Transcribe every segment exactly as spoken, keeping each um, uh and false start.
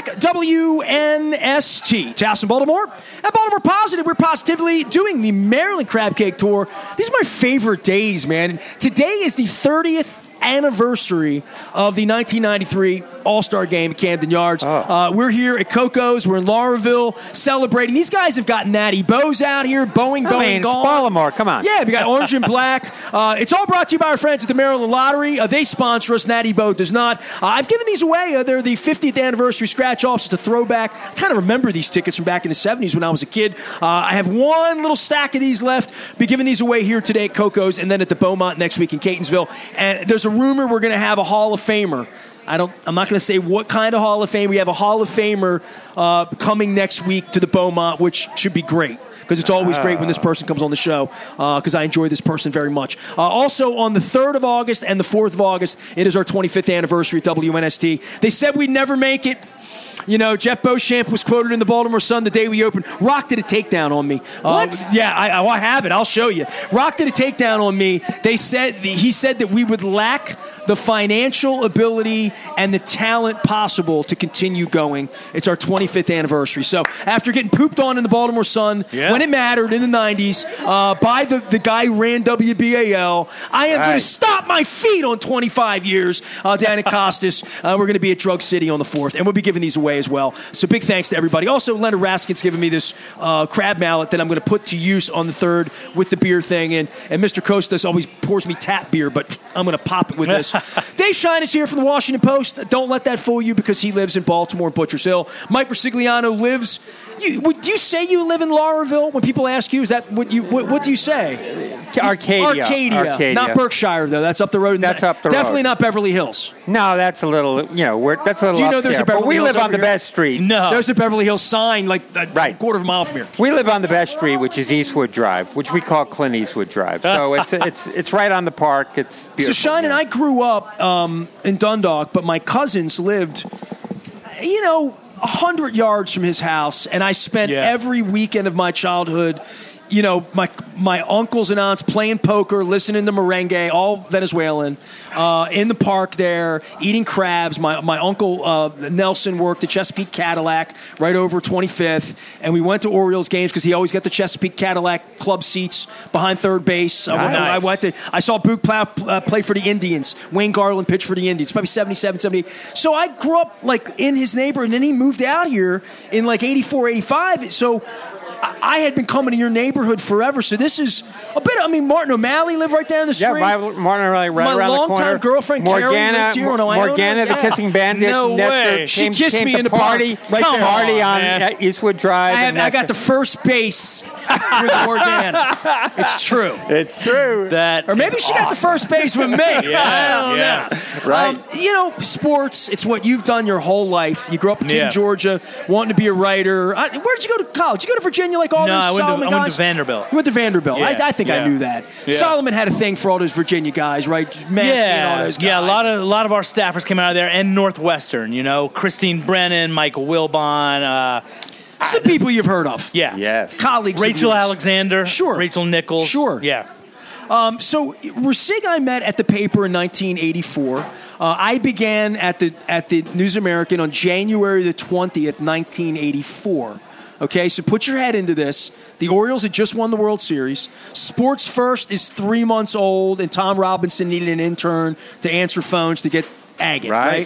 back. W N S T. Towson, Baltimore. At Baltimore Positive, we're positively doing the Maryland Crab Cake Tour. These are my favorite days, man. Today is the thirtieth anniversary of the nineteen ninety-three All-Star Game at Camden Yards. Oh. Uh, we're here at Coco's. We're in Lauraville celebrating. These guys have got Natty Bows out here. Boeing, I Boeing, mean, gone. Baltimore, come on. Yeah, we got orange and black. Uh, it's all brought to you by our friends at the Maryland Lottery. Uh, they sponsor us. Natty Bow does not. Uh, I've given these away. Uh, they're the fiftieth anniversary scratch-offs. It's a throwback. I kind of remember these tickets from back in the seventies when I was a kid. Uh, I have one little stack of these left. Be giving these away here today at Coco's and then at the Beaumont next week in Catonsville. And there's a rumor we're going to have a Hall of Famer. I don't. I'm not going to say what kind of Hall of Fame. We have a Hall of Famer uh, coming next week to the Beaumont, which should be great because it's always great when this person comes on the show because uh, I enjoy this person very much. Uh, also, on the third of August and the fourth of August, it is our twenty-fifth anniversary at W N S T. They said we'd never make it. You know, Jeff Beauchamp was quoted in the Baltimore Sun the day we opened. Rock did a takedown on me. What? Uh, yeah, I, I have it. I'll show you. Rock did a takedown on me. They said he said that we would lack the financial ability and the talent possible to continue going. It's our twenty-fifth anniversary. So after getting pooped on in the Baltimore Sun yeah. when it mattered in the nineties uh, by the, the guy who ran W B A L, I am right. going to stop my feet on twenty-five years uh, down at Costas. Uh, we're going to be at Drug City on the fourth, and we'll be giving these away as well. So big thanks to everybody. Also, Leonard Raskin's giving me this uh, crab mallet that I'm going to put to use on the third with the beer thing. And, and Mister Costas always pours me tap beer, but I'm going to pop it with this. Dave Shine is here from the Washington Post. Don't let that fool you because he lives in Baltimore and Butchers Hill. Mike Rosigliano lives... You, would you say you live in Lauraville? When people ask you, is that what you? What, what do you say? Arcadia. Arcadia. Arcadia. Not Berkshire, though. That's up the road. That's up the road. Definitely not Beverly Hills. No, that's a little, you know, we're, that's a little Do you know up there's there. a Beverly But we Hills live on over the here? best street. No. There's a Beverly Hills sign like a right. quarter of a mile from here. We live on the best street, which is Eastwood Drive, which we call Clint Eastwood Drive. So it's it's it's right on the park. It's beautiful. So Shine and I grew up um, in Dundalk, but my cousins lived, you know, a hundred yards from his house, and I spent yeah. every weekend of my childhood, you know, my my uncles and aunts playing poker, listening to merengue, all Venezuelan, uh, in the park there, eating crabs. My my uncle uh, Nelson worked at Chesapeake Cadillac right over twenty-fifth, and we went to Orioles games because he always got the Chesapeake Cadillac club seats behind third base. Nice. I, went, I went to. I saw Boog Plow uh, play for the Indians. Wayne Garland pitched for the Indians, probably seventy-seven, seventy-eight. So I grew up like in his neighborhood, and then he moved out here in like eighty-four, eighty-five. So I had been coming to your neighborhood forever, so this is a bit. I mean, Martin O'Malley lived right down the street. Yeah, Martin O'Malley right My around the corner. My longtime girlfriend Morgana, Carrie lived here on Iona. Morgana, the yeah. kissing bandit. No Nestor way. She came, kissed came me to in the party. park. Right Come there. party on, on man. Eastwood Drive. I, have, I got the first base with Morgana. It's true. It's true. That or maybe she awesome. got the first base with me. Yeah, I don't yeah. know. Right. Um, you know, sports, it's what you've done your whole life. You grew up in Yeah. Georgia, wanting to be a writer. I, where did you go to college? Did you go to Virginia like all No, those I went, Solomon to, I guys? went to Vanderbilt. You went to Vanderbilt. Yeah, I, I think yeah. I knew that. Yeah. Solomon had a thing for all those Virginia guys, right? Maskey and all Yeah, those guys. yeah. A lot of a lot of our staffers came out of there, and Northwestern. You know, Christine Brennan, Michael Wilbon, uh, some people you've heard of. yeah, Yes. Colleagues. of Rachel yours. Alexander, Sure. Rachel Nichols, Sure. yeah. Um, so Rasig I met at the paper in nineteen eighty-four. Uh, I began at the at the News American on January the twentieth, nineteen eighty-four. Okay, so put your head into this. The Orioles had just won the World Series. Sports First is three months old, and Tom Robinson needed an intern to answer phones to get Agate, right? Right.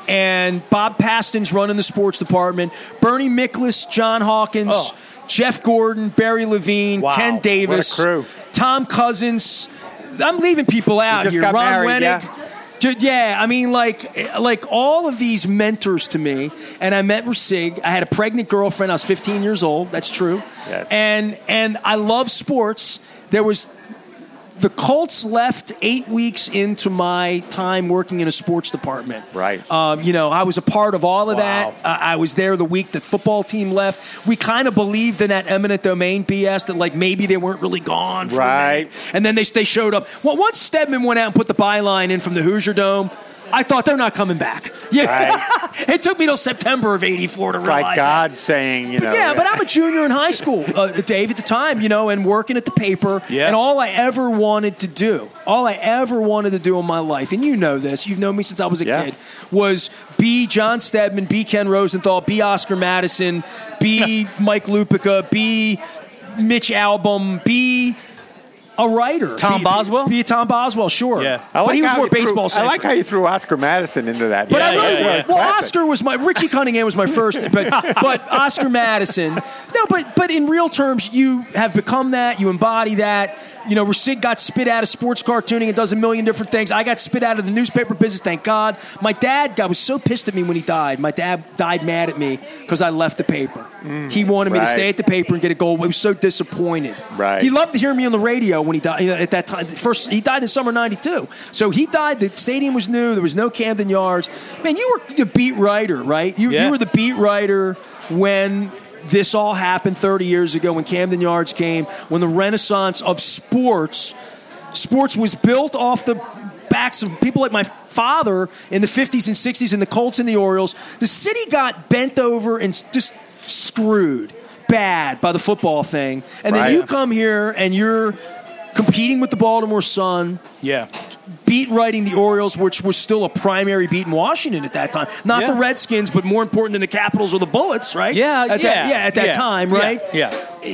And Bob Paston's running the sports department. Bernie Miklasz, John Hawkins, Oh. Jeff Gordon, Barry Levine, Wow, Ken Davis, what a crew. Tom Cousins. I'm leaving people out just here. got Ron married, Wennick. yeah. Ju- Yeah, I mean, like, like all of these mentors to me, and I met Rasig. I had a pregnant girlfriend. I was fifteen years old. That's true. Yes. And and I love sports. There was the Colts left eight weeks into my time working in a sports department. Right. Um, you know, I was a part of all of Wow. that. Uh, I was there the week that football team left. We kind of believed in that eminent domain B S that, like, maybe they weren't really gone for a Right. minute. And then they, they showed up. Well, once Stedman went out and put the byline in from the Hoosier Dome, I thought they're not coming back. Yeah, Right. It took me till September of eighty-four to It's realize like that. God saying, you know. Yeah, but I'm a junior in high school, uh, Dave, at the time, you know, and working at the paper. Yeah. And all I ever wanted to do, all I ever wanted to do in my life, and you know this, you've known me since I was a Yeah. kid, was be John Stedman, be Ken Rosenthal, be Oscar Madison, be Mike Lupica, be Mitch Albom, be a writer. Tom Be- Boswell? Be a Tom Boswell, sure. Yeah. I like but he was how more you threw- baseball I centric. like how you threw Oscar Madison into that. But I Yeah, really, yeah, yeah. well, Classic. Oscar was my Richie Cunningham was my first, but but Oscar Madison. No, but but in real terms, you have become that. You embody that. You know, Sid got spit out of sports cartooning and does a million different things. I got spit out of the newspaper business, thank God. My dad, God was so pissed at me when he died. My dad died mad at me because I left the paper. He wanted me to right. stay at the paper and get a goal. He was so disappointed. Right. He loved to hear me on the radio when he died. You know, at that time, first he died in summer ninety-two. So he died. The stadium was new. There was no Camden Yards. Man, you were the beat writer, right? You Yeah. you were the beat writer when this all happened thirty years ago, when Camden Yards came, when the renaissance of sports, sports was built off the backs of people like my father in the fifties and sixties and the Colts and the Orioles. The city got bent over and just screwed bad by the football thing. And then Right. you come here and you're competing with the Baltimore Sun, Yeah. beat writing the Orioles, which was still a primary beat in Washington at that time. Not Yeah. the Redskins, but more important than the Capitals or the Bullets, right? Yeah, at that, yeah. yeah, at that yeah, time, yeah, right? Yeah.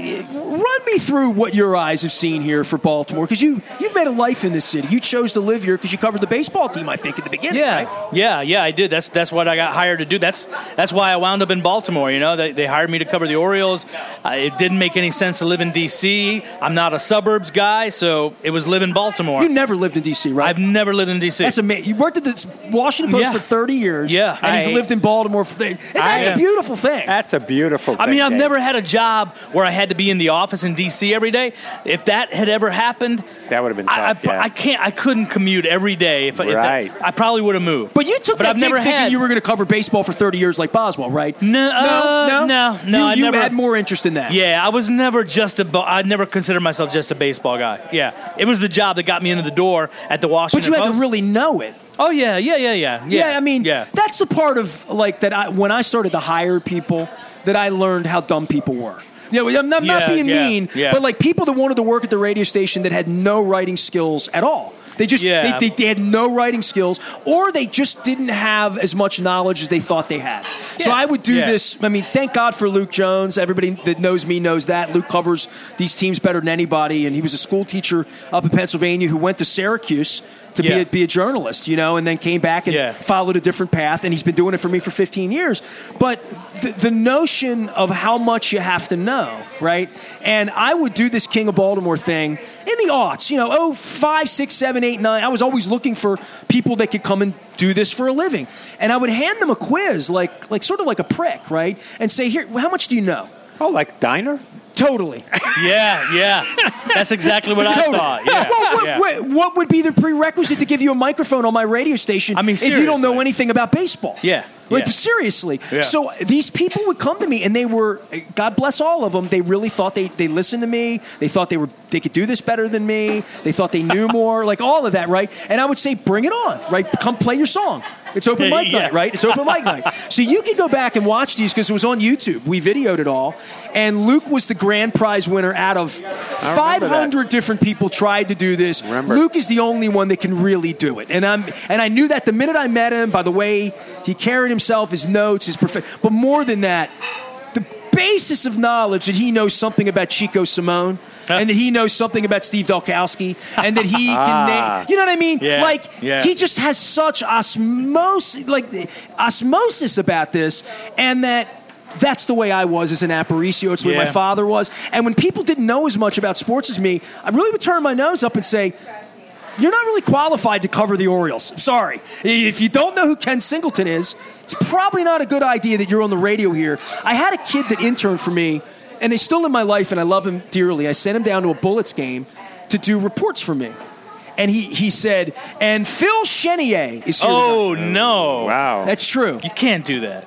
Run me through what your eyes have seen here for Baltimore, because you you've made a life in this city. You chose to live here because you covered the baseball team, I think, at the beginning. Yeah, right? yeah, yeah. I did. That's that's what I got hired to do. That's that's why I wound up in Baltimore. You know, they, they hired me to cover the Orioles. Uh, it didn't make any sense to live in D C. I'm not a suburbs guy, so it was live in Baltimore. You never lived in D C, right? I've never lived in D C. That's amazing. You worked at the Washington Post Yeah. for thirty years, Yeah, and he's I- lived in Baltimore for thirty. And that's I- a beautiful thing. That's a beautiful thing. I mean, I've Dave. never had a job where I had to be in the office in D C every day. If that had ever happened, That would have been I, tough, I, yeah. I can't. I couldn't commute every day. If, I- if that- Right. I probably would have moved. But you took But that I've gig never thinking had- you were going to cover baseball for thirty years like Boswell, right? No, uh, no, no, no, You, I you never- had more interest in that. Yeah, I was never just a. bo- I never considered myself just a baseball guy. Yeah, it was the job that got me into the door at the Washington But you had Post. to really know it. Oh yeah, yeah, yeah, yeah, yeah. Yeah, I mean, yeah. that's the part of like that. I when I started to hire people, that I learned how dumb people were. You know, I'm not, I'm not Yeah, being yeah, mean, yeah. but like people that wanted to work at the radio station that had no writing skills at all. They just Yeah. they, they, they had no writing skills, or they just didn't have as much knowledge as they thought they had. So Yeah. I would do Yeah. this. I mean, thank God for Luke Jones. Everybody that knows me knows that Luke covers these teams better than anybody, and he was a school teacher up in Pennsylvania who went to Syracuse to be Yeah. a, be a journalist, you know, and then came back and Yeah. followed a different path, and he's been doing it for me for fifteen years. But the, the notion of how much you have to know, right? And I would do this King of Baltimore thing in the aughts, you know, oh, five, six, seven, eight, nine. I was always looking for people that could come and do this for a living. And I would hand them a quiz, like, like sort of like a prick, right? And say, here, how much do you know? Oh, like Diner? Totally. yeah, yeah. That's exactly what I Totally. thought. Yeah, Well, what, yeah. what, what would be the prerequisite to give you a microphone on my radio station I mean, if you don't know seriously. anything about baseball? Yeah, Like, yeah. seriously. Yeah. So these people would come to me, and they were, God bless all of them, they really thought they, they listened to me. They thought they were they could do this better than me. They thought they knew more, like all of that, right? And I would say, bring it on, right? Come play your song. It's open mic Yeah. night, right? It's open mic night. So you can go back and watch these because it was on YouTube. We videoed it all. And Luke was the grand prize winner out of five hundred different people tried to do this. Remember. Luke is the only one that can really do it. And I'm and I knew that the minute I met him, by the way he carried himself, his notes, his perfect. But more than that, the basis of knowledge that he knows something about Chico Simone. And that he knows something about Steve Dolkowski, and that he can Ah. name. You know what I mean? Yeah, Like yeah. he just has such osmosis, like osmosis about this, and that that's the way I was as an Aparicio. It's the way my Yeah. father was. And when people didn't know as much about sports as me, I really would turn my nose up and say, "You're not really qualified to cover the Orioles. I'm sorry. If you don't know who Ken Singleton is, it's probably not a good idea that you're on the radio here." I had a kid that interned for me, and he's still in my life, and I love him dearly. I sent him down to a Bullets game to do reports for me. And he, he said, and Phil Chenier is here Oh tonight. no! Wow. That's true. You can't do that.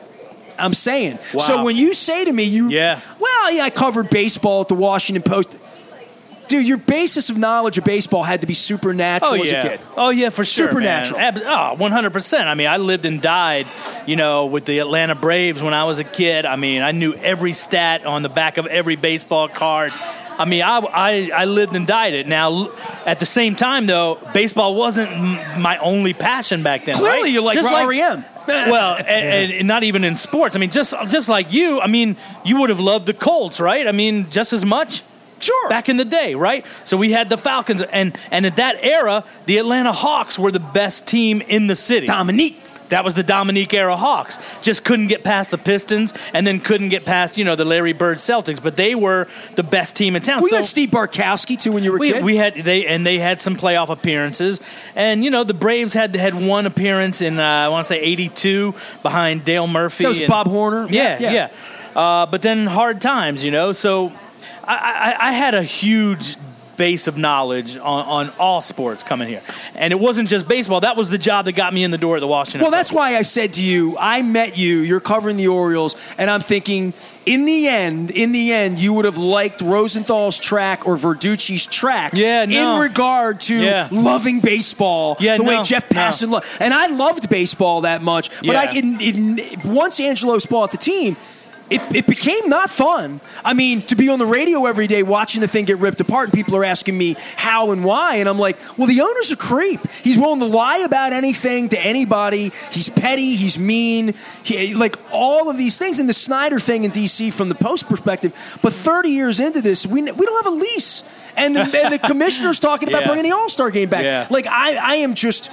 I'm saying. Wow. So when you say to me, you, Yeah. well, yeah, I covered baseball at the Washington Post. dude, your basis of knowledge of baseball had to be supernatural oh, as yeah. a kid. Oh, yeah, for sure, Supernatural. man. Ab- oh, one hundred percent. I mean, I lived and died, you know, with the Atlanta Braves when I was a kid. I mean, I knew every stat on the back of every baseball card. I mean, I, I, I lived and died it. Now, at the same time, though, baseball wasn't m- my only passion back then. Clearly, right? you like Just R E M. Well, and, and not even in sports. I mean, just just like you, I mean, you would have loved the Colts, right? I mean, just as much. Sure. Back in the day, right? So we had the Falcons, and, and at that era, the Atlanta Hawks were the best team in the city. Dominique. That was the Dominique era Hawks. Just couldn't get past the Pistons, and then couldn't get past, you know, the Larry Bird Celtics. But they were the best team in town. We so, had Steve Bartkowski too when you were a we, kid. we had they and they had some playoff appearances, and you know the Braves had had one appearance in uh, I want to say eighty-two behind Dale Murphy. That was and, Bob Horner. Yeah, yeah. yeah. Uh, but then hard times, you know. So I, I, I had a huge base of knowledge on, on all sports coming here. And it wasn't just baseball. That was the job that got me in the door at the Washington Well, Post. that's why I said to you, I met you, you're covering the Orioles, and I'm thinking, in the end, in the end, you would have liked Rosenthal's track or Verducci's track Yeah, no. in regard to Yeah. loving baseball Yeah, the way no, Jeff Passan no. loved. And I loved baseball that much. But Yeah. I, in, in, once Angelos bought the team, It, it became not fun. I mean, to be on the radio every day watching the thing get ripped apart, and people are asking me how and why, and I'm like, well, the owner's a creep. He's willing to lie about anything to anybody. He's petty. He's mean. He, like all of these things. And the Snyder thing in D C from the Post perspective. But thirty years into this, we we don't have a lease, and the, and the commissioner's talking about Yeah. bringing the All-Star game back. Yeah. Like I, I am just.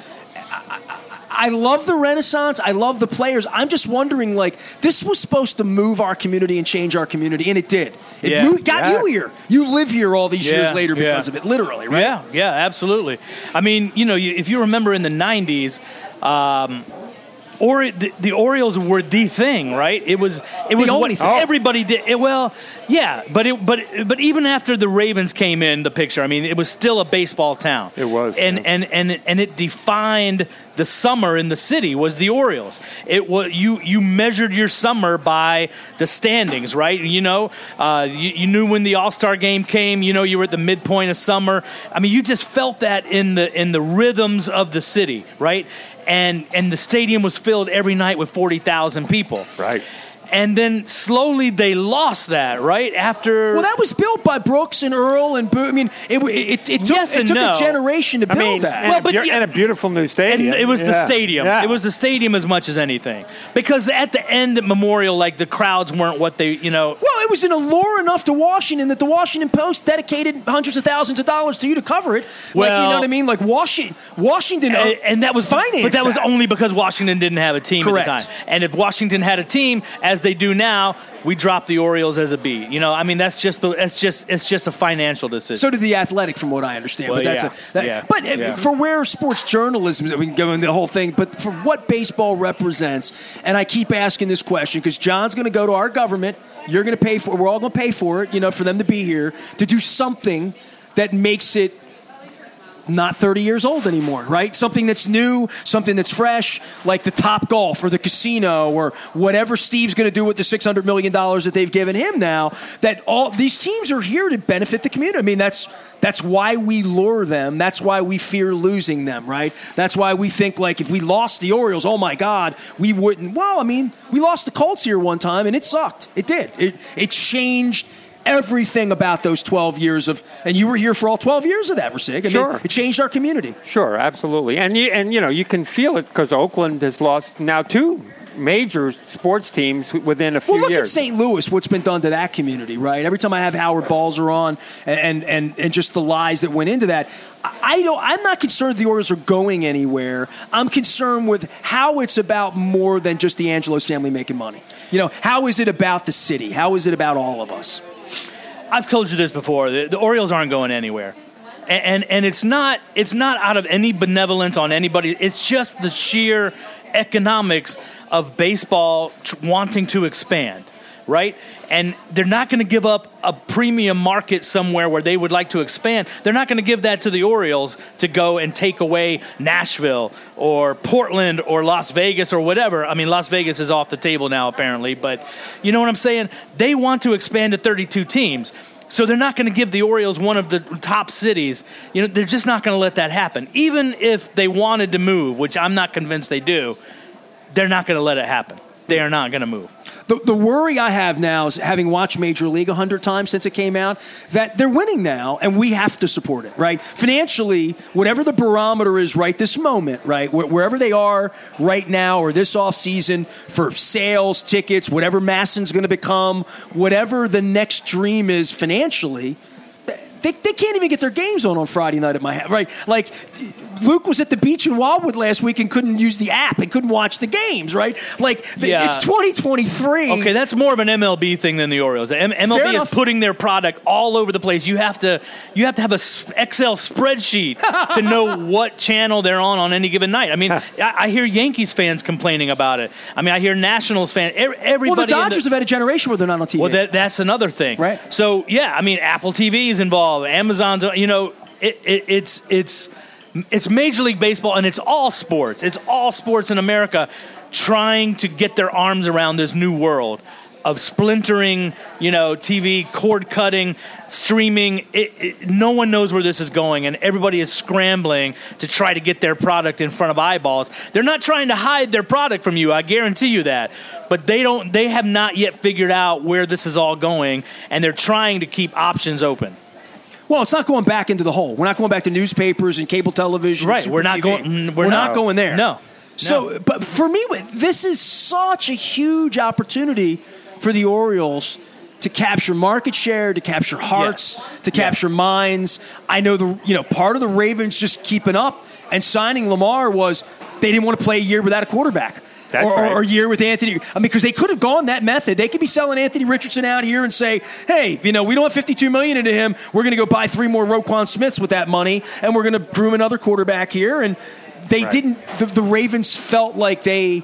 I love the Renaissance. I love the players. I'm just wondering, like, this was supposed to move our community and change our community, and it did. It Yeah. moved, got Yeah. you here. You live here all these years Yeah, later because yeah. of it, literally, right? Yeah, yeah, absolutely. I mean, you know, you, if you remember in the nineties, um, or the, the Orioles were the thing, right? It was it was only what thing. everybody did. It, well, yeah, but it but but even after the Ravens came in the picture, I mean, it was still a baseball town. It was, and yeah. and and and it defined the summer in the city was the Orioles. It was you you measured your summer by the standings, right? You know, uh, you, you knew when the All-Star game came. You know, you were at the midpoint of summer. I mean, you just felt that in the in the rhythms of the city, right? And and the stadium was filled every night with forty thousand people. Right. And then slowly they lost that, right? After Well, that was built by Brooks and Earl and Boo. I mean, it, it, it took, Yes it and took no. a generation to I build mean, that. and, Well, a, but beau- yeah. and a beautiful new stadium. And it was the Yeah. stadium. Yeah. It was the stadium as much as anything. Because at the end at Memorial, like the crowds weren't what they, you know. Well, it was an allure enough to Washington that the Washington Post dedicated hundreds of thousands of dollars to you to cover it. Like, you Well- know what I mean? Like Washington, Washington, uh, And, and that was financed but that was that. only because Washington didn't have a team Correct. at the time. And if Washington had a team, as they do now, we drop the Orioles as a B. You know, I mean, that's just the, it's just, it's just a financial decision. So did the Athletic, from what I understand. Well, but that's yeah, a, that, yeah, but uh, yeah. for where sports journalism, we can go into the whole thing. But for what baseball represents, and I keep asking this question because John's going to go to our government. You're going to pay for. We're all going to pay for it. You know, for them to be here to do something that makes it not thirty years old anymore, right? Something that's new, something that's fresh, like the Top Golf or the casino or whatever Steve's going to do with the six hundred million dollars that they've given him now. That all these teams are here to benefit the community. I mean, that's that's why we lure them. That's why we fear losing them, right? That's why we think, like, if we lost the Orioles, oh, my God, we wouldn't. Well, I mean, we lost the Colts here one time, and it sucked. It did. It, it changed everything about those twelve years of, and you were here for all twelve years of that, Rasig. I mean, Sure. it changed our community. Sure, absolutely. And you, and you know, you can feel it because Oakland has lost now two major sports teams within a few Well, look years. at Saint Louis, what's been done to that community, right? Every time I have Howard Balzer on and, and, and just the lies that went into that, I don't, I'm not concerned the Orioles are going anywhere. I'm concerned with how it's about more than just the Angelos family making money. You know, how is it about the city? How is it about all of us? I've told you this before. The, the Orioles aren't going anywhere. And, and and it's not it's not out of any benevolence on anybody. It's just the sheer economics of baseball tr- wanting to expand, right? And they're not going to give up a premium market somewhere where they would like to expand. They're not going to give that to the Orioles to go and take away Nashville or Portland or Las Vegas or whatever. I mean, Las Vegas is off the table now, apparently. But you know what I'm saying? They want to expand to thirty-two teams. So they're not going to give the Orioles one of the top cities. You know, they're just not going to let that happen. Even if they wanted to move, which I'm not convinced they do, they're not going to let it happen. They are not going to move. The, the worry I have now is, having watched Major League a hundred times since it came out, that they're winning now, and we have to support it, right? Financially, whatever the barometer is right this moment, right, wh- wherever they are right now or this offseason for sales, tickets, whatever Masson's going to become, whatever the next dream is financially, they, they can't even get their games on on Friday night at my house, right? Like, Luke was at the beach in Wildwood last week and couldn't use the app and couldn't watch the games, right? Like, yeah. It's twenty twenty-three. Okay, that's more of an M L B thing than the Orioles. The M- MLB Fair is enough. putting their product all over the place. You have to you have to have a s- Excel spreadsheet to know what channel they're on on any given night. I mean, I, I hear Yankees fans complaining about it. I mean, I hear Nationals fans. Everybody. Well, the Dodgers the, have had a generation where they're not on T V. Well, that, that's another thing, right? So, yeah, I mean, Apple T V is involved. Amazon's, you know, it, it, it's it's. It's Major League Baseball, and it's all sports. It's all sports in America trying to get their arms around this new world of splintering, you know, T V, cord cutting, streaming. It, it, no one knows where this is going, and everybody is scrambling to try to get their product in front of eyeballs. They're not trying to hide their product from you, I guarantee you that. But they don't. They have not yet figured out where this is all going, and they're trying to keep options open. Well, it's not going back into the hole. We're not going back to newspapers and cable television. Right. Super We're not T V. going. We're, We're not, not going there. No. So, no. but for me, this is such a huge opportunity for the Orioles to capture market share, to capture hearts, yes. to capture yeah. minds. I know the you know part of the Ravens just keeping up and signing Lamar was they didn't want to play a year without a quarterback. That's or, right. or a year with Anthony. I mean, because they could have gone that method. They could be selling Anthony Richardson out here and say, hey, you know, we don't have fifty-two million dollars into him. We're going to go buy three more Roquan Smiths with that money, and we're going to groom another quarterback here. And they right. didn't. The, the Ravens felt like they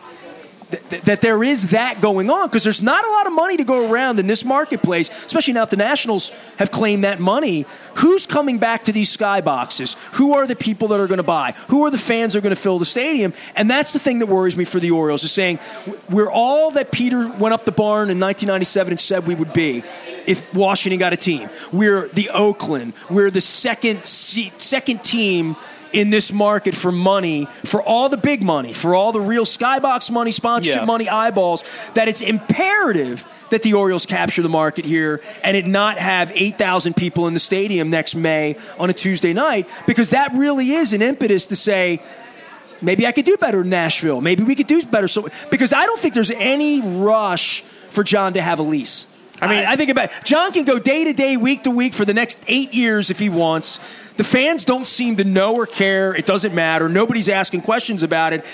th- that there is that going on because there's not a lot of money to go around in this marketplace, especially now that the Nationals have claimed that money. Who's coming back to these skyboxes? Who are the people that are going to buy? Who are the fans that are going to fill the stadium? And that's the thing that worries me for the Orioles, is saying we're all that Peter went up the barn in nineteen ninety-seven and said we would be if Washington got a team. We're the Oakland. We're the second second team in this market for money, for all the big money, for all the real skybox money, sponsorship yeah. money, eyeballs, that it's imperative that the Orioles capture the market here and it not have eight thousand people in the stadium next May on a Tuesday night, because that really is an impetus to say, maybe I could do better in Nashville. Maybe we could do better. So, because I don't think there's any rush for John to have a lease. I mean, I, I think about it. John can go day to day, week to week for the next eight years if he wants. The fans don't seem to know or care. It doesn't matter. Nobody's asking questions about it.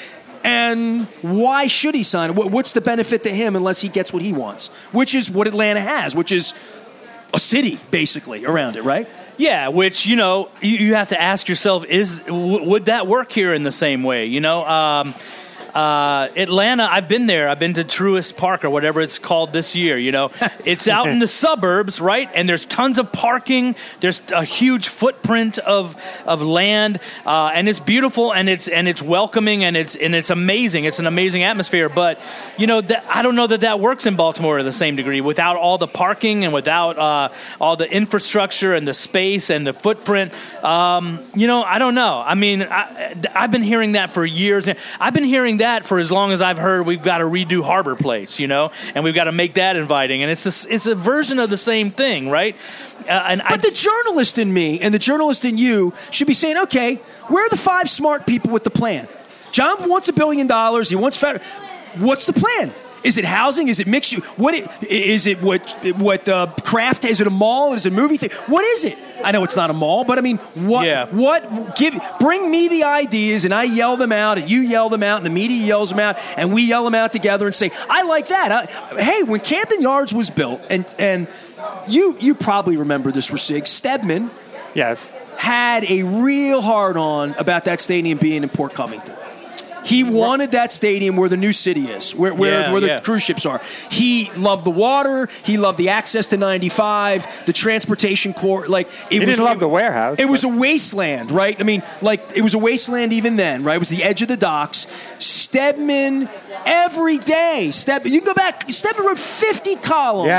And why should he sign? What's the benefit to him unless he gets what he wants? Which is what Atlanta has, which is a city, basically, around it, right? Yeah, which, you know, you, you have to ask yourself, is w- would that work here in the same way? You know, um, uh, Atlanta, I've been there. I've been to Truist Park or whatever it's called this year, you know. It's out in the suburbs, right? And there's tons of parking. There's a huge footprint of of land, uh, and it's beautiful, and it's and it's welcoming, and it's and it's amazing. It's an amazing atmosphere. But, you know, that, I don't know that that works in Baltimore to the same degree without all the parking and without uh, all the infrastructure and the space and the footprint. Um, you know, I don't know. I mean, I, I've been hearing that for years. I've been hearing that for as long as I've heard we've got to redo Harbor Place, you know, and we've got to make that inviting. And it's a, it's a version of the same thing, right? Uh, and but I, the journalist in me and the journalist in you should be saying, okay, where are the five smart people with the plan? John wants a billion dollars. He wants federal. What's the plan? Is it housing? Is it mixed use? What it, is it? What what uh, craft? Is it a mall? Is it a movie thing? What is it? I know it's not a mall, but I mean, what? Yeah. What? Give bring me the ideas, and I yell them out, and you yell them out, and the media yells them out, and we yell them out together, and say, I like that. I, hey, when Camden Yards was built, and and you you probably remember this, Rasig Stedman. Yes. Had a real hard on about that stadium being in Port Covington. He wanted that stadium where the new city is, where where, yeah, where the yeah. cruise ships are. He loved the water. He loved the access to ninety-five, the transportation core. Like it he was, didn't love it, the warehouse. It but. was a wasteland, right? I mean, like it was a wasteland even then, right? It was the edge of the docks. Stedman every day. Stedman, you can go back. Stedman wrote fifty columns. Yes.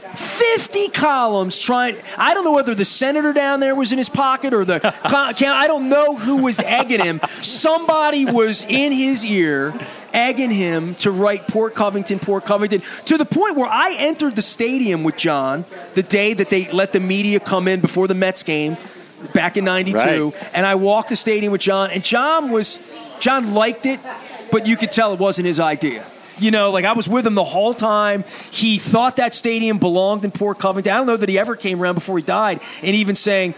fifty columns trying. I don't know whether the senator down there was in his pocket or the. I don't know who was egging him. Somebody was in his ear egging him to write Port Covington, Port Covington, to the point where I entered the stadium with John the day that they let the media come in before the Mets game back in ninety-two, right. And I walked the stadium with John, and John was John liked it, but you could tell it wasn't his idea. You know, like I was with him the whole time. He thought that stadium belonged in Port Covington. I don't know that he ever came around before he died, and even saying,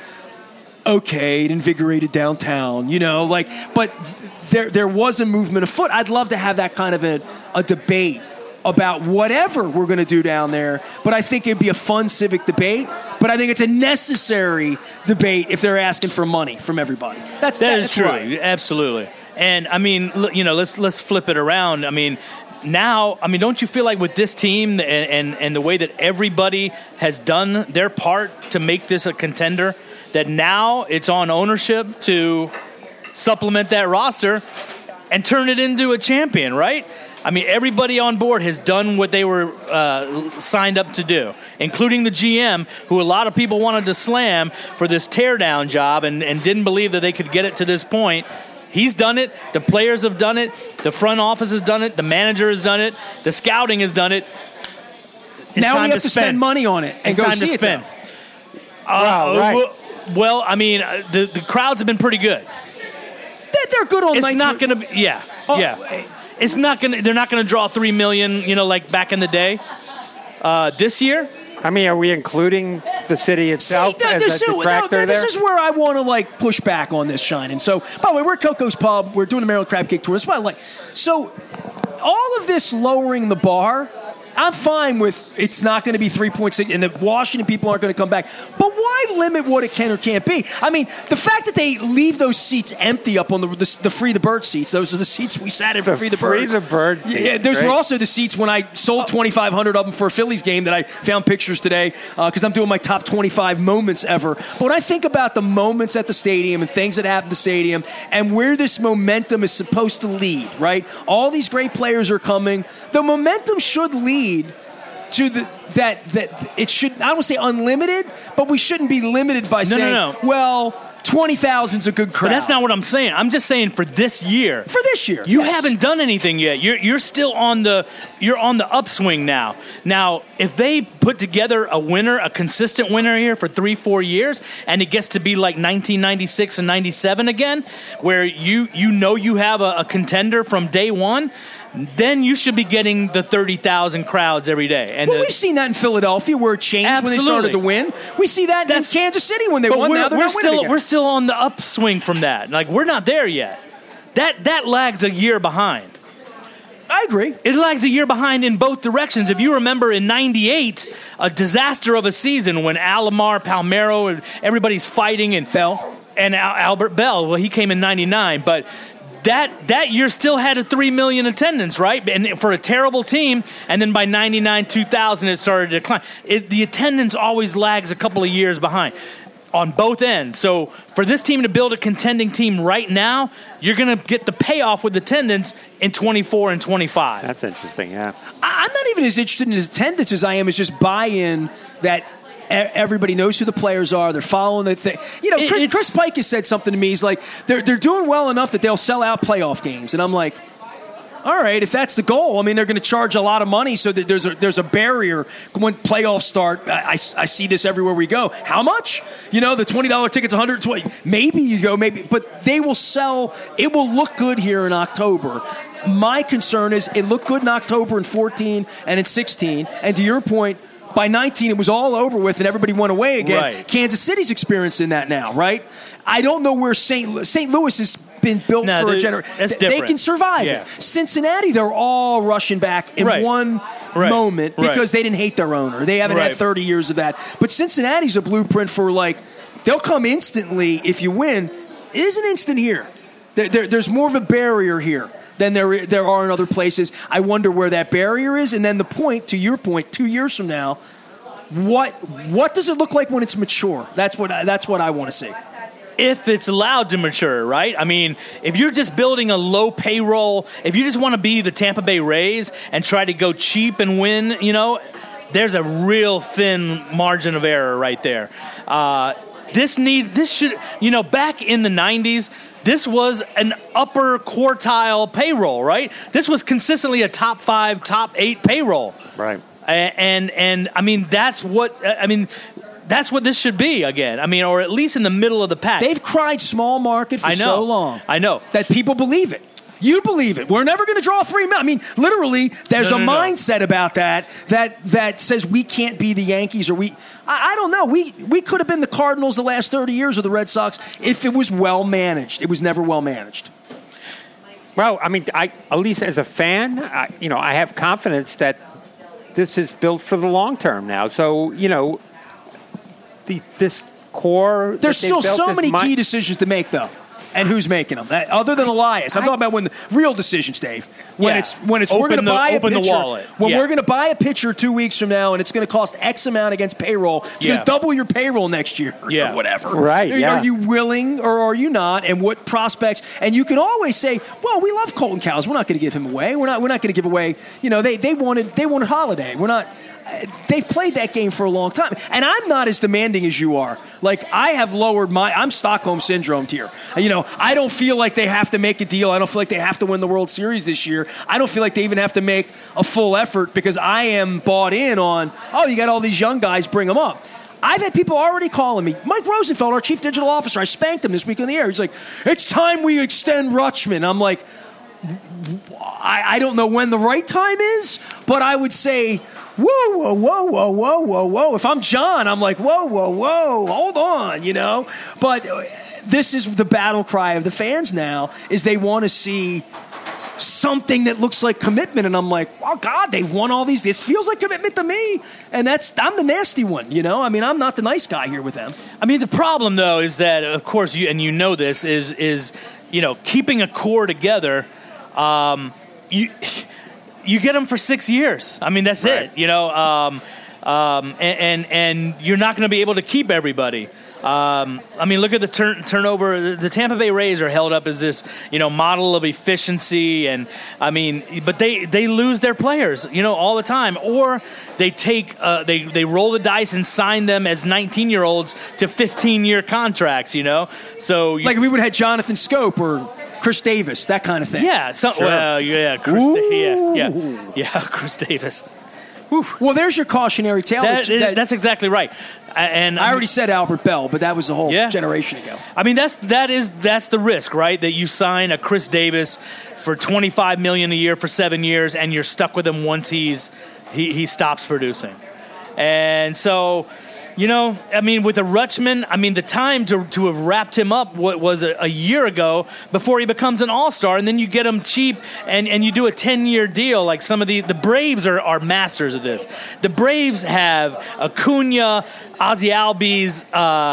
okay, it invigorated downtown, you know, like, but there there was a movement afoot. I'd love to have that kind of a, a debate about whatever we're going to do down there, but I think it'd be a fun civic debate, but I think it's a necessary debate if they're asking for money from everybody. That's, that that's is true. Right. Absolutely. And, I mean, you know, let's let's flip it around. I mean, now, I mean, don't you feel like with this team and, and, and the way that everybody has done their part to make this a contender, that now it's on ownership to supplement that roster and turn it into a champion, right? I mean, everybody on board has done what they were uh, signed up to do, including the G M, who a lot of people wanted to slam for this teardown job and, and didn't believe that they could get it to this point. He's done it. The players have done it. The front office has done it. The manager has done it. The scouting has done it. It's now time we have to, to spend. spend money on it and it's go time see to it. Spend. Wow, uh, right. Well, I mean, the the crowds have been pretty good. They're, they're good on it's nights. It's not going to be. Yeah, oh, yeah. It's not going to. They're not going to draw three million. You know, like back in the day. Uh, this year. I mean, are we including the city itself See, as this, a detractor no, this there? is where I want to like push back on this, Shine. And so, by the way, we're at Coco's Pub. We're doing the Maryland Crab Cake Tour. That's why I like. So, all of this lowering the bar, I'm fine with. It's not going to be three point six, and the Washington people aren't going to come back. But why limit what it can or can't be? I mean, the fact that they leave those seats empty up on the the, the Free the Bird seats. Those are the seats we sat in for the Free the Bird. Free the Bird seats. Yeah, those right? were also the seats when I sold twenty-five hundred of them for a Phillies game that I found pictures today because uh, I'm doing my top twenty-five moments ever. But when I think about the moments at the stadium and things that happen at the stadium and where this momentum is supposed to lead, right? All these great players are coming. The momentum should lead to the that that it should, I don't want to say unlimited, but we shouldn't be limited by no, saying, no, no. well, twenty thousand is a good crowd. But that's not what I'm saying. I'm just saying for this year. For this year, you yes. haven't done anything yet. You're you're still on the you're on the upswing now. Now, if they put together a winner, a consistent winner here for three, four years, and it gets to be like nineteen ninety-six and ninety-seven again, where you you know you have a, a contender from day one, then you should be getting the thirty thousand crowds every day. And well, the, we've seen that in Philadelphia where it changed absolutely. when they started to win. We see that That's, in Kansas City when they but won. We're, now they're we're not still winning again. we're still on the upswing from that. Like we're not there yet. That that lags a year behind. I agree. It lags a year behind in both directions. If you remember in ninety-eight, a disaster of a season when Alomar, Palmeiro, and everybody's fighting and Bell and Al- Albert Bell. Well, he came in ninety-nine, but. That that year still had a three million attendance, right? And for a terrible team, and then by ninety-nine, two thousand, it started to decline. It, the attendance always lags a couple of years behind on both ends. So for this team to build a contending team right now, you're going to get the payoff with attendance in twenty-four and twenty-five. That's interesting, yeah. I, I'm not even as interested in attendance as I am as just buy-in that everybody knows who the players are. They're following the thing. You know, Chris, Chris Pike has said something to me. He's like, they're they're doing well enough that they'll sell out playoff games. And I'm like, all right, if that's the goal, I mean, they're going to charge a lot of money so that there's a, there's a barrier when playoffs start. I, I, I see this everywhere we go. How much? You know, the twenty dollars ticket's one hundred twenty dollars. Maybe you go, maybe. But they will sell. It will look good here in October. My concern is it looked good in October in fourteen and in sixteen. And to your point, by nineteen, it was all over with and everybody went away again. Right. Kansas City's experiencing that now, right? I don't know where Saint Saint Louis has been built no, for a generation. That's They different. can survive yeah. it. Cincinnati, they're all rushing back in right. one right. moment because right. they didn't hate their owner. They haven't right. had thirty years of that. But Cincinnati's a blueprint for, like, they'll come instantly if you win. It isn't instant here. There, there, there's more of a barrier here than there there are in other places. I wonder where that barrier is. And then the point, to your point, two years from now, What what does it look like when it's mature? That's what I, that's what I want to see. If it's allowed to mature, right? I mean, if you're just building a low payroll, if you just want to be the Tampa Bay Rays and try to go cheap and win, you know, there's a real thin margin of error right there. Uh, this need this should you know back in the nineties. This was an upper quartile payroll, right? This was consistently a top five, top eight payroll, right? And and, and I mean that's what I mean. That's what this should be again. I mean, or at least in the middle of the pack. They've cried small market for I know. so long. I know. That people believe it. You believe it. We're never going to draw three million. I mean, literally, there's no, a no, mindset no. about that that that says we can't be the Yankees or we. I, I don't know. We we could have been the Cardinals the last thirty years or the Red Sox if it was well managed. It was never well managed. Well, I mean, I at least as a fan, I, you know, I have confidence that this is built for the long term now. So you know. The, this core. There's still so many mi- key decisions to make, though, and who's making them? That, other than Elias, I'm I, talking about when the real decisions, Dave. When yeah. it's when it's open we're going to the, buy a open pitcher. The wallet. When yeah. we're going to buy a pitcher two weeks from now, and it's going to cost X amount against payroll. It's yeah. going to double your payroll next year, yeah. or whatever. Right? Are, yeah. are you willing or are you not? And what prospects? And you can always say, "Well, we love Colton Cowles. We're not going to give him away. We're not. We're not going to give away. You know, they they wanted they wanted Holiday. We're not." They've played that game for a long time. And I'm not as demanding as you are. Like, I have lowered my... I'm Stockholm syndromed here. You know, I don't feel like they have to make a deal. I don't feel like they have to win the World Series this year. I don't feel like they even have to make a full effort because I am bought in on, oh, you got all these young guys, bring them up. I've had people already calling me. Mike Rosenfeld, our chief digital officer, I spanked him this week on the air. He's like, it's time we extend Rutschman. I'm like, I, I don't know when the right time is, but I would say... Whoa, whoa, whoa, whoa, whoa, whoa, whoa. If I'm John, I'm like, whoa, whoa, whoa, hold on, you know. But this is the battle cry of the fans now, is they want to see something that looks like commitment. And I'm like, oh, God, they've won all these. This feels like commitment to me. And that's I'm the nasty one, you know. I mean, I'm not the nice guy here with them. I mean, the problem, though, is that, of course, you and you know this, is, is you know, keeping a core together, um, you... You get them for six years. I mean, that's right. it. You know, um, um, and, and and you're not going to be able to keep everybody. Um, I mean, look at the turn, turnover. The Tampa Bay Rays are held up as this, you know, model of efficiency, and I mean, but they, they lose their players, you know, all the time, or they take uh, they they roll the dice and sign them as nineteen year olds to fifteen year contracts, you know. So you, like we would have had Jonathan Scope or Chris Davis, that kind of thing. Yeah, so, sure. well, yeah, Chris, yeah, yeah, yeah, Chris Davis. Whew. Well, there's your cautionary tale. That, that, that, that's exactly right. And I already said Albert Bell, but that was a whole yeah. generation ago. I mean, that's that is that's the risk, right? That you sign a Chris Davis for twenty-five million dollars a year for seven years, and you're stuck with him once he's he, he stops producing. And so, you know, I mean, with the Rutschman, I mean, the time to to have wrapped him up was a, a year ago before he becomes an all-star, and then you get him cheap, and, and you do a ten-year deal. Like some of the, the Braves are, are masters of this. The Braves have Acuna, Ozzie Albies,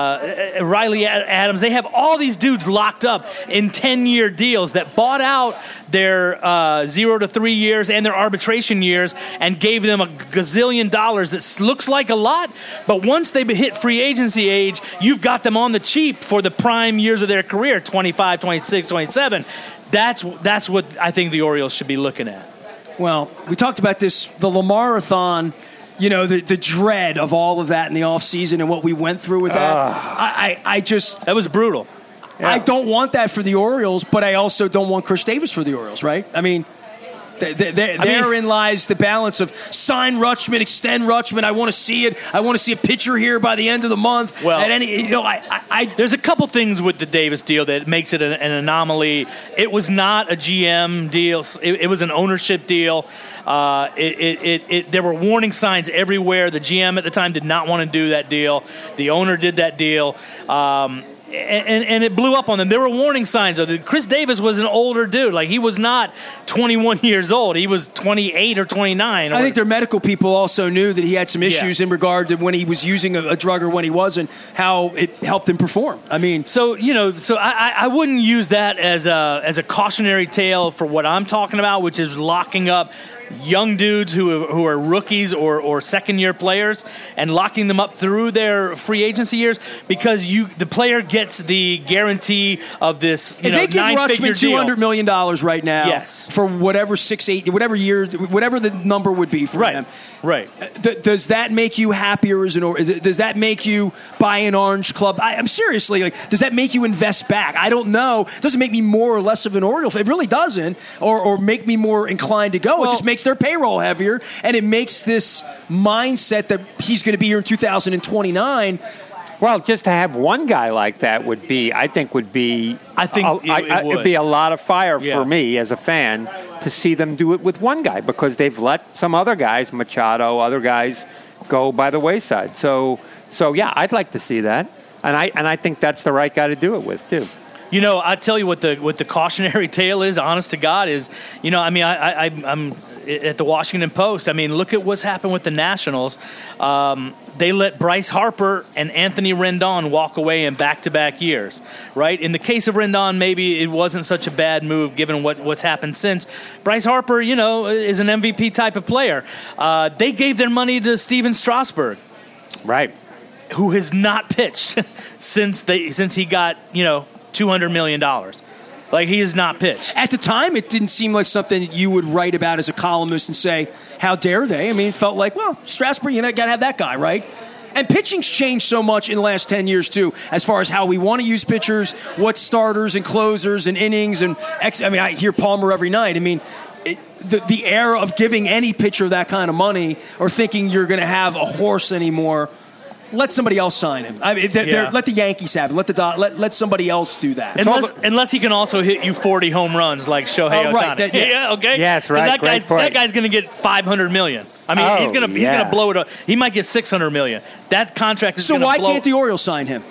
uh, Riley Adams. They have all these dudes locked up in ten-year deals that bought out their uh, zero to three years and their arbitration years and gave them a gazillion dollars that looks like a lot, but once they hit free agency age, you've got them on the cheap for the prime years of their career, twenty-five, twenty-six, twenty-seven. That's, that's what I think the Orioles should be looking at. Well, we talked about this, the Lamar-a-thon, you know, the, the dread of all of that in the offseason and what we went through with that. Uh, I, I, I just... That was brutal. Yeah. I don't want that for the Orioles, but I also don't want Chris Davis for the Orioles, right? I mean... They, they, they, therein mean, lies the balance of sign Rutschman, extend Rutschman. I want to see it. I want to see a pitcher here by the end of the month. Well, at any, you know, I, I, I there's a couple things with the Davis deal that makes it an, an anomaly. It was not a G M deal. It, it was an ownership deal. Uh, it, it, it, it, there were warning signs everywhere. The G M at the time did not want to do that deal. The owner did that deal. Um, And, and it blew up on them. There were warning signs. Chris Davis was an older dude. Like, he was not twenty-one years old. He was twenty-eight or twenty-nine. Or I think their medical people also knew that he had some issues yeah. in regard to when he was using a, a drug or when he wasn't, how it helped him perform. I mean, so you know, so I, I wouldn't use that as a as a cautionary tale for what I'm talking about, which is locking up young dudes who who are rookies or, or second year players and locking them up through their free agency years because you the player gets the guarantee of this you if know they give nine figure Rutschman two hundred million dollars right now, yes. for whatever six, eight, whatever year, whatever the number would be for right. them, right? Th- does that make you happier as an or? Does that make you buy an Orange Club? I, I'm seriously like, does that make you invest back? I don't know. It doesn't make me more or less of an Oriole. It really doesn't, or or make me more inclined to go. Well, it just makes their payroll heavier, and it makes this mindset that he's going to be here in two thousand twenty-nine. Well, just to have one guy like that would be, I think, would be. I think a, it, I, it I, would. It'd be a lot of fire Yeah. for me as a fan to see them do it with one guy because they've let some other guys, Machado, other guys, go by the wayside. So, so yeah, I'd like to see that, and I and I think that's the right guy to do it with too. You know, I tell you what the what the cautionary tale is. Honest to God, is you know, I mean, I, I I'm at the Washington Post. I mean, look at what's happened with the Nationals. Um, they let Bryce Harper and Anthony Rendon walk away in back-to-back years, right? In the case of Rendon, maybe it wasn't such a bad move given what, what's happened since. Bryce Harper, you know, is an M V P type of player. Uh, they gave their money to Steven Strasburg, Right. who has not pitched since they since he got, you know, two hundred million dollars. Like, he has not pitched. At the time, it didn't seem like something you would write about as a columnist and say, how dare they? I mean, it felt like, well, Strasburg, you know, got to have that guy, right? And pitching's changed so much in the last ten years, too, as far as how we want to use pitchers, what starters and closers and innings. and ex- I mean, I hear Palmer every night. I mean, it, the, the era of giving any pitcher that kind of money or thinking you're going to have a horse anymore, let somebody else sign him. I mean, they're, Yeah. they're, let the Yankees have him. Let the Dod- let let somebody else do that. Unless, unless he can also hit you forty home runs like Shohei Oh, Ohtani. right, that- yeah. yeah, okay. Yes, 'Cause right, That great guy's, point. that guy's going to get five hundred million. I mean, Oh, he's going to he's yeah. going to blow it up. He might get six hundred million. That contract is So going to why blow. can't the Orioles sign him?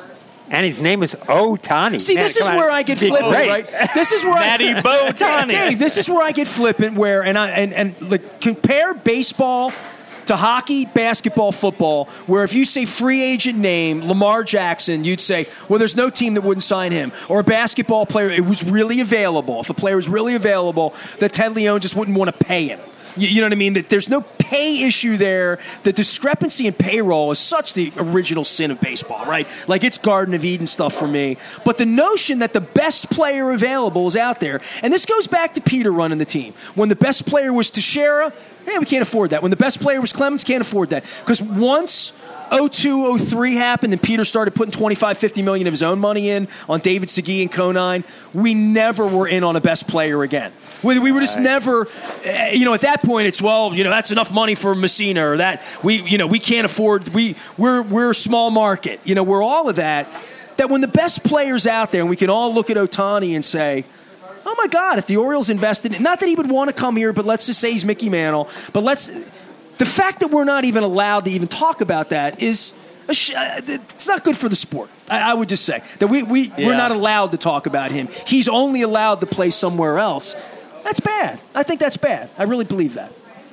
And his name is Ohtani. See, Man, this is come on. where I get Be flippant, great. right? This is where Matty I, Bohtani. Dave, this is where I get flippant. Where and I and and like compare baseball to hockey, basketball, football. Where if you say free agent name Lamar Jackson, you'd say, well, there's no team that wouldn't sign him. Or a basketball player, it was really available. If a player was really available, that Ted Leone just wouldn't want to pay him. You, you know what I mean? That there's no pay issue there. The discrepancy in payroll is such the original sin of baseball, right? Like, it's Garden of Eden stuff for me. But the notion that the best player available is out there, and this goes back to Peter running the team. When the best player was Teixeira, yeah, we can't afford that. When the best player was Clemens, can't afford that. Because once oh two oh three happened and Peter started putting twenty-five, fifty million of his own money in on David Segui and Conine, we never were in on a best player again. We, we were just never, uh, you know, at that point it's, well, you know, that's enough money for Messina or that, we, you know, we can't afford, we, we're, we're a small market. You know, we're all of that. That when the best player's out there and we can all look at Ohtani and say, oh my God, if the Orioles invested, not that he would want to come here, but let's just say he's Mickey Mantle, but let's, the fact that we're not even allowed to even talk about that is, a sh- it's not good for the sport. I, I would just say that we, we, Yeah. we're not allowed to talk about him. He's only allowed to play somewhere else. That's bad. I think that's bad. I really believe that.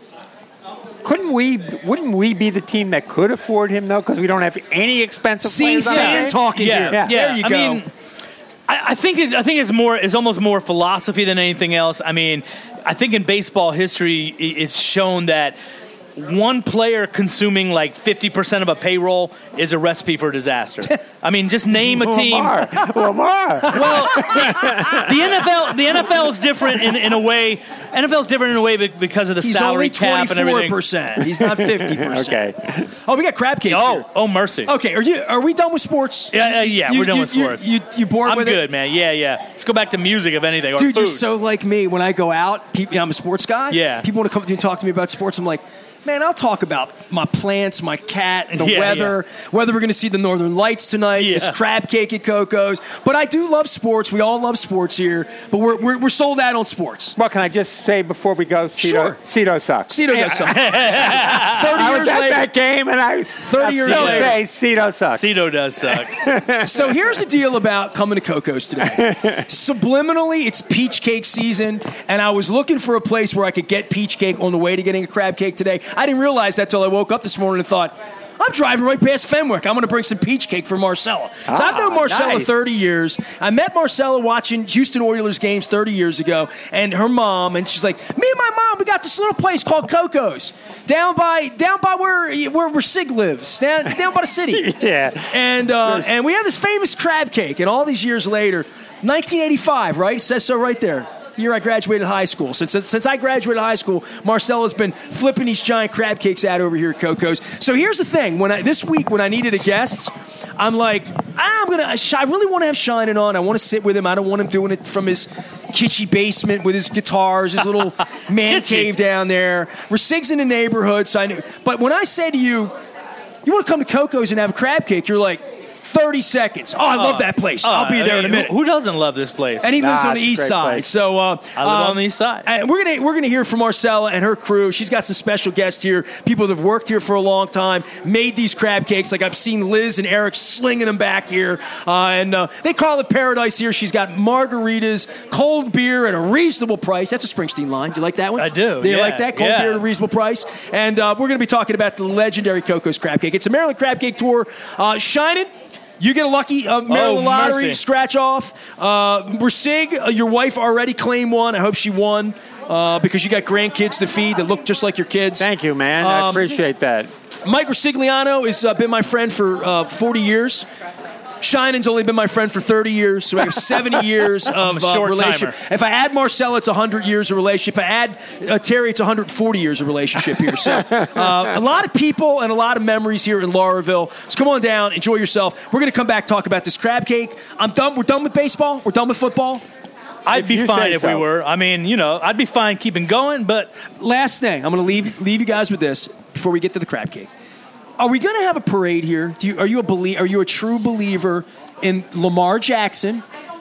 Couldn't we? Wouldn't we be the team that could afford him though? Because we don't have any expensive See, players on fan our talking yeah, here. yeah. There you I go. mean, I, I think it's, I think it's more. It's almost more philosophy than anything else. I mean, I think in baseball history, i- it's shown that one player consuming like fifty percent of a payroll is a recipe for disaster. I mean, just name a team. Lamar. Lamar. Well, the N F L the N F L is different in, in a way. N F L is different in a way be- because of the He's salary only cap and twenty-four everything. percent. He's not fifty percent. Okay. Oh, we got crab cakes Oh, here. oh, mercy. Okay, are you? Are we done with sports? Yeah, uh, yeah, You- we're done you- with you- sports. You, you bored I'm with good, it? man. Yeah, yeah. Let's go back to music, if anything, or Dude, food. you're so like me. When I go out, people, I'm a sports guy. Yeah. People want to come up to me and talk to me about sports. I'm like, man, I'll talk about my plants, my cat, the Yeah, weather, whether we're going to see the Northern Lights tonight, Yeah. this crab cake at Coco's. But I do love sports. We all love sports here. But we're we're, we're sold out on sports. Well, can I just say before we go, Cito, Sure. Cito sucks. Cito does something. thirty I was years at later. that game, and I thirty years still later. say Cito sucks. Cito does suck. So here's the deal about coming to Coco's today. Subliminally, it's peach cake season, and I was looking for a place where I could get peach cake on the way to getting a crab cake today. I didn't realize that till I woke up this morning and thought, I'm driving right past Fenwick. I'm going to bring some peach cake for Marcella. So Ah, I've known Marcella nice. thirty years. I met Marcella watching Houston Oilers games thirty years ago, and her mom, and she's like, me and my mom, we got this little place called Coco's down by down by where where, where Sig lives, down, down by the city. Yeah. And uh, and we have this famous crab cake, and all these years later, nineteen eighty-five, right? It says so right there. Year I graduated high school. Since since I graduated high school, Marcella's been flipping these giant crab cakes out over here at Coco's. So here's the thing: when I this week when I needed a guest, I'm like, I'm gonna. I really want to have Shinan on. I want to sit with him. I don't want him doing it from his kitschy basement with his guitars, his little man cave down there. We're Sig's in the neighborhood, so I knew. But when I say to you, you want to come to Coco's and have a crab cake, you're like, thirty seconds. Oh, I love that place. I'll be there in a minute. Who doesn't love this place? And he lives Nah, on the it's a east great side. place. So uh, I live um, on the east side. And we're gonna we're gonna hear from Marcella and her crew. She's got some special guests here, people that have worked here for a long time, made these crab cakes. Like I've seen Liz and Eric slinging them back here, uh, and uh, they call it paradise here. She's got margaritas, cold beer at a reasonable price. That's a Springsteen line. Do you like that one? I do, Do you yeah, like that cold yeah. beer at a reasonable price? And uh, we're gonna be talking about the legendary Coco's crab cake. It's a Maryland Crab Cake Tour. Uh, Shinan. You get a lucky uh, Maryland Oh, lottery mercy. scratch off. Uh, Rasig, uh, your wife already claimed one. I hope she won uh, because you got grandkids to feed that look just like your kids. Thank you, man. I Um, appreciate that. Mike Rasigliano has uh, been my friend for uh, forty years. Shinan's only been my friend for thirty years, so we have seventy years of a uh, short relationship. timer. If I add Marcella, it's one hundred years of relationship. If I add uh, Terry, it's one hundred forty years of relationship here. So uh, a lot of people and a lot of memories here in Lauraville. So come on down, enjoy yourself. We're going to come back, talk about this crab cake. I'm done. We're done with baseball. We're done with football. I'd If be you fine say if we so. were. I mean, you know, I'd be fine keeping going, but Last thing, I'm going to leave leave you guys with this before we get to the crab cake. Are we going to have a parade here? Do you, are you a belie- Are you a true believer in Lamar Jackson?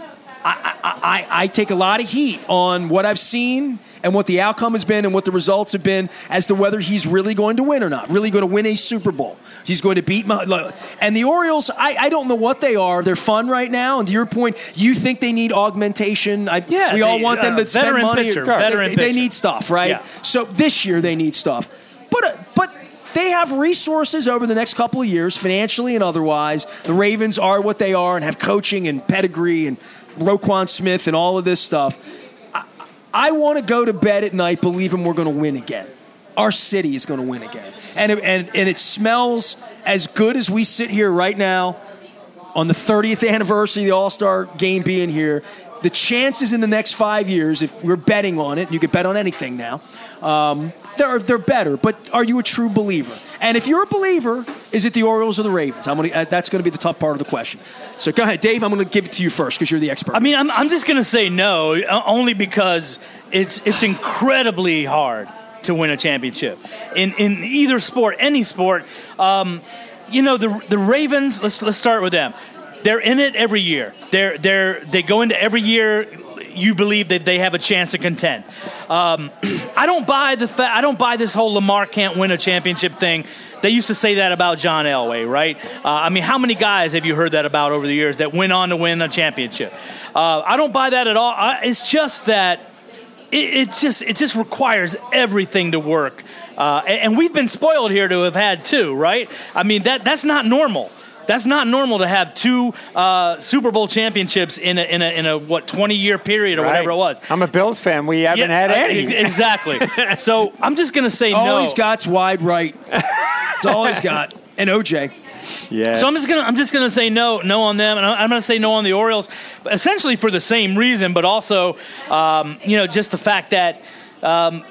I, I, I, I take a lot of heat on what I've seen and what the outcome has been and what the results have been as to whether he's really going to win or not, really going to win a Super Bowl. He's going to beat my, and the Orioles, I, I don't know what they are. They're fun right now. And to your point, you think they need augmentation. I, Yeah, we all they- want them uh, to spend veteran money. pitcher, They- veteran they, they pitcher. need stuff, right? Yeah. So this year they need stuff. But, uh, but they have resources over the next couple of years, financially and otherwise. The Ravens are what they are and have coaching and pedigree and Roquan Smith and all of this stuff. I, I want to go to bed at night believing we're going to win again. Our city is going to win again. And it, and, and it smells as good as we sit here right now on the thirtieth anniversary of the All-Star game being here. The chances in the next five years, if we're betting on it, you can bet on anything now, um, they're, they're better. But are you a true believer? And if you're a believer, is it the Orioles or the Ravens? I'm gonna, uh, that's going to be the tough part of the question. So go ahead, Dave. I'm going to give it to you first because you're the expert. I mean, I'm, I'm just going to say no, uh, only because it's it's incredibly hard to win a championship in in either sport, any sport. Um, you know, the the Ravens. Let's let's start with them. They're in it every year. They're they're they go into every year. You believe that they have a chance to contend. Um, I don't buy the fa- I don't buy this whole Lamar can't win a championship thing. They used to say that about John Elway, right? Uh, I mean, how many guys have you heard that about over the years that went on to win a championship? Uh, I don't buy that at all. I, it's just that it, it just it just requires everything to work, uh, and, and we've been spoiled here to have had two, right? I mean that that's not normal. That's not normal to have two uh, Super Bowl championships in a, in a, in a what, twenty-year period or Right. whatever it was. I'm a Bills fan. We haven't Yeah, had uh, any. ex- Exactly. So I'm just going to say all no. he's got's wide right. That's all he's got. And O J. Yeah. So I'm just gonna I'm just gonna say no no on them, and I'm gonna say no on the Orioles, essentially for the same reason, but also um, you know just the fact that um,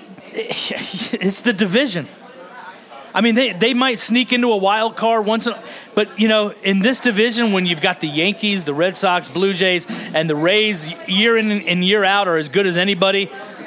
it's the division. I mean, they, they might sneak into a wild card once, in, but, you know, in this division, when you've got the Yankees, the Red Sox, Blue Jays, and the Rays year in and year out are as good as anybody,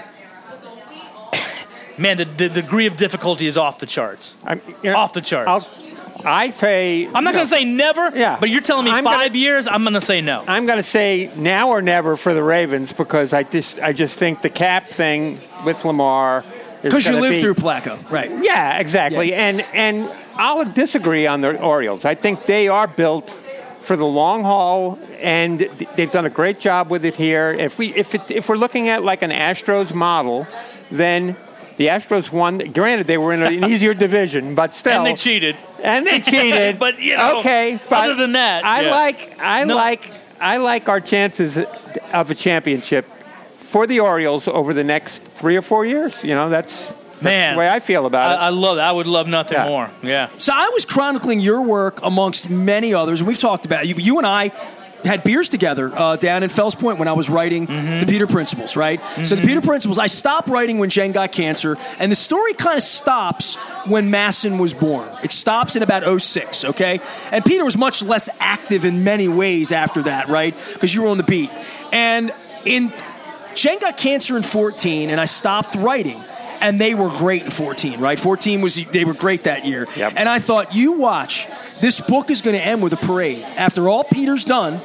man, the, the degree of difficulty is off the charts. I'm, you know, Off the charts. I'll, I say. I'm not going to say never, Yeah. but you're telling me I'm five gonna- years, I'm going to say no. I'm going to say now or never for the Ravens because I just I just think the cap thing with Lamar. Because you gonna lived be- through Flacco. Right. Yeah, exactly. Yeah. And and I'll disagree on the Orioles. I think they are built for the long haul, and they've done a great job with it here. If we if it, if we're looking at like an Astros model, then The Astros won. Granted, they were in an easier division, but still. And they cheated. And they cheated. But, you know, okay, but other than that. I yeah. like I No. like I like our chances of a championship for the Orioles over the next three or four years. You know, that's, that's Man, the way I feel about I, it. I love that. I would love nothing Yeah. more. Yeah. So I was chronicling your work amongst many others, and we've talked about it. You, you and I had beers together uh, down in Fells Point when I was writing Mm-hmm. the Peter Principles, right? Mm-hmm. So the Peter Principles, I stopped writing when Jen got cancer, and the story kind of stops when Masson was born. It stops in about oh six, okay? And Peter was much less active in many ways after that, right? Because you were on the beat. And in Jen got cancer in fourteen, and I stopped writing. And they were great in fourteen, right? fourteen was they were great that year. Yep. And I thought, you watch, this book is going to end with a parade. After all Peter's done,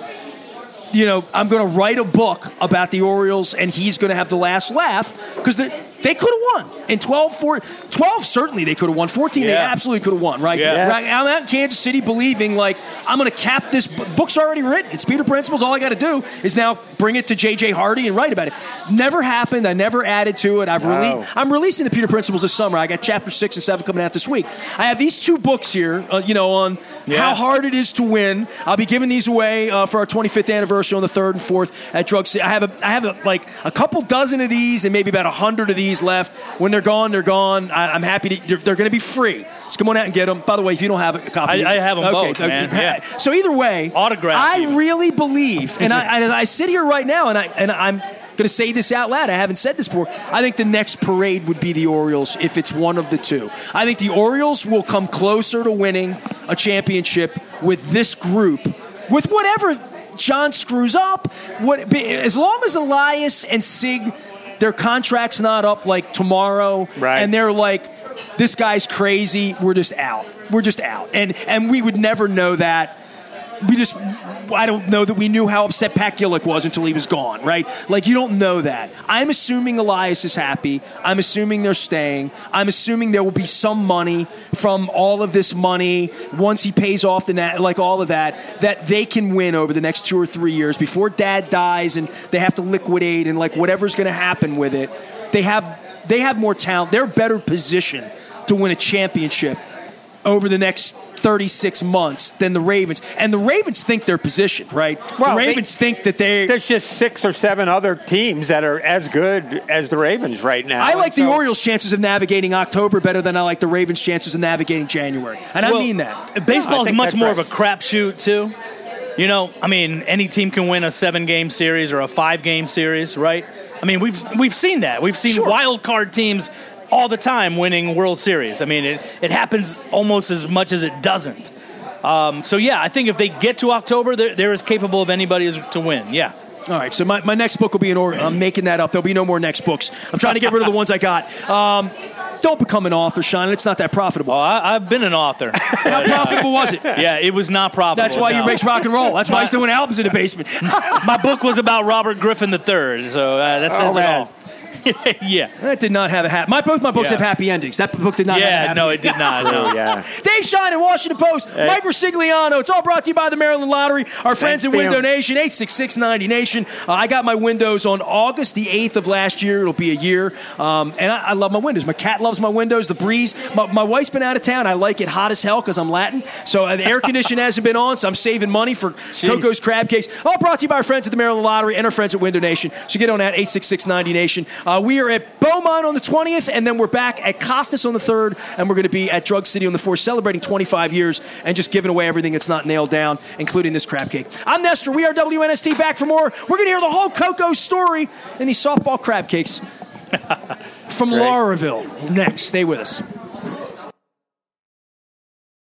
you know, I'm going to write a book about the Orioles, and he's going to have the last laugh because they, they could have won. In twelve, four, twelve, certainly they could have won. fourteen, they Yeah. absolutely could have won, right? Yeah. Right? I'm out in Kansas City believing, like, I'm going to cap this. b- Book's already written. It's Peter Principles. All I got to do is now bring it to J J Hardy and write about it. Never happened. I never added to it. I've No. released. I'm releasing the Peter Principles this summer. I got chapter six and seven coming out this week. I have these two books here, uh, you know, on Yeah. how hard it is to win. I'll be giving these away uh, for our twenty-fifth anniversary on the third and fourth at Drug City. I have a, I have a, like a couple dozen of these and maybe about a hundred of these left. When they're gone, they're gone. I, I'm happy to. They're, they're going to be free. So come on out and get them. By the way, if you don't have a copy, I- I have 'em okay, both, okay. man. Yeah. So either way, Autographed I even. really believe, and I, I, I sit here right now, and I and I'm going to say this out loud. I haven't said this before. I think the next parade would be the Orioles if it's one of the two. I think the Orioles will come closer to winning a championship with this group, with whatever John screws up. What, as long as Elias and Sig, their contract's not up like tomorrow, Right. and they're like, this guy's crazy, we're just out. We're just out. And and we would never know that. We just, I don't know that we knew how upset Pat Gillick was until he was gone, right? Like, you don't know that. I'm assuming Elias is happy. I'm assuming they're staying. I'm assuming there will be some money from all of this money once he pays off the net, like all of that, that they can win over the next two or three years before Dad dies and they have to liquidate and like whatever's going to happen with it. They have they have more talent. They're better positioned to win a championship over the next thirty-six months than the Ravens. And the Ravens think they're positioned, right? Well, the Ravens they- think that they... There's just six or seven other teams that are as good as the Ravens right now. I like And the so- Orioles' chances of navigating October better than I like the Ravens' chances of navigating January. And I Well, mean that. Baseball's think much that's more right. of a crapshoot, too. You know, I mean, any team can win a seven-game series or a five-game series, right? I mean, we've we've seen that. We've seen Sure. wild card teams all the time winning World Series. I mean, it, it happens almost as much as it doesn't. Um, so, yeah, I think if they get to October, they're, they're as capable of anybody as to win, yeah. All right, so my, my next book will be in order. I'm making that up. There'll be no more next books. I'm trying to get rid of the ones I got. Um, don't become an author, Sean. It's not that profitable. Well, I, I've been an author. How profitable was it? Yeah, it was not profitable. That's why you no. makes rock and roll. That's why he's doing albums in the basement. My book was about Robert Griffin the third, so uh, that says Oh, it man. all. Yeah. That did not have a happy. My both my books Yeah. have happy endings. That book did not have a Yeah, happy no, it did not. Oh, No. yeah. Dave Shine in Washington Post, Mike Rosigliano. It's all brought to you by the Maryland Lottery. Our friends at Thanks, Window Sam. Nation, eight six six ninety Nation. Uh, I got my windows on August the eighth of last year. It'll be a year. Um, and I, I love my windows. My cat loves my windows. The breeze. My, my wife's been out of town. I like it hot as hell because I'm Latin. So uh, the air conditioning hasn't been on, so I'm saving money for Coco's Crab Cakes. All brought to you by our friends at the Maryland Lottery and our friends at Window Nation. So get on that, eight six six ninety Nation. Uh, we are at Beaumont on the twentieth, and then we're back at Costas on the third, and we're going to be at Drug City on the fourth, celebrating twenty-five years and just giving away everything that's not nailed down, including this crab cake. I'm Nestor. We are W N S T. Back for more. We're going to hear the whole Coco story in these softball crab cakes from Great. Lauraville next. Stay with us.